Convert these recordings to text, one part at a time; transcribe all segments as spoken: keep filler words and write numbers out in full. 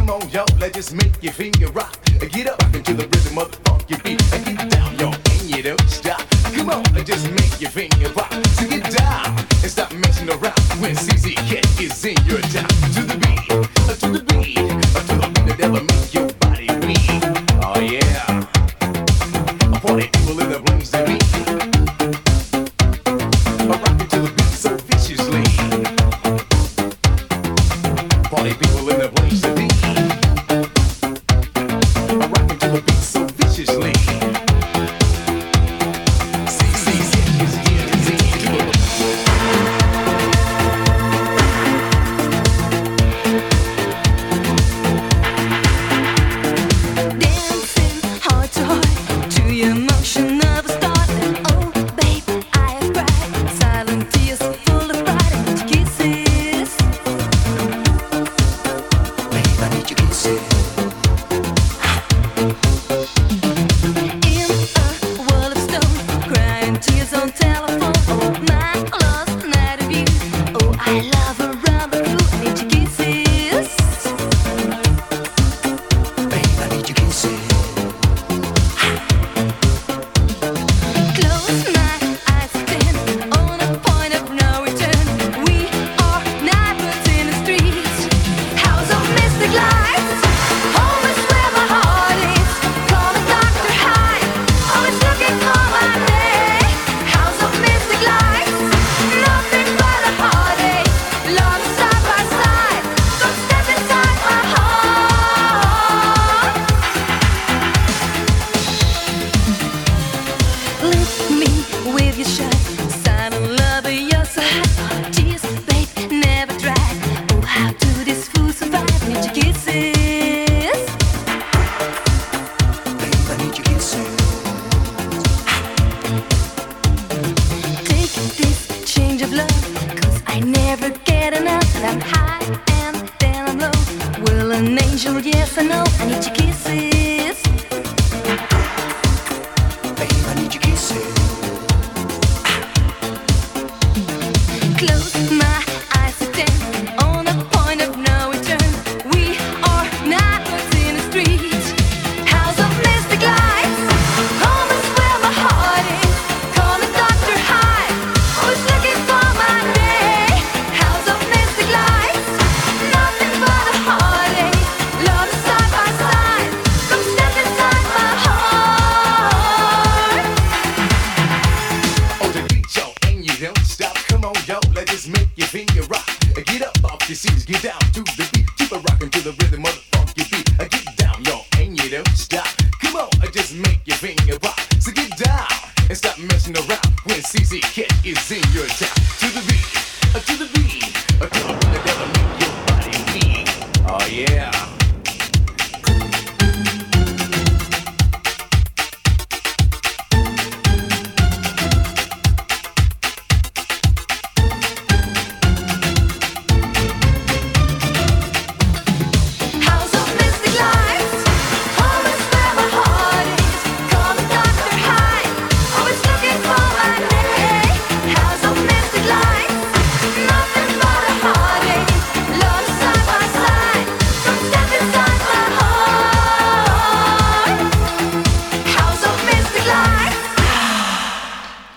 Come on, yo, let's just make your finger rock. Get up into the rhythm of the funky beat. And get down, yo, and you don't stop. Come on, just make your finger rock. So get down and stop messing around when C Z Cat is in your town. To the beat, uh, to the beat, uh, to the beat that'll make your body weak. Oh yeah, party people in the place to be. Rockin' to the beat so viciously. Party people in the place to be. Rockin' to the beat so viciously.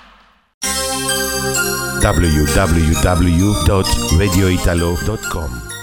w w w dot radio italo dot com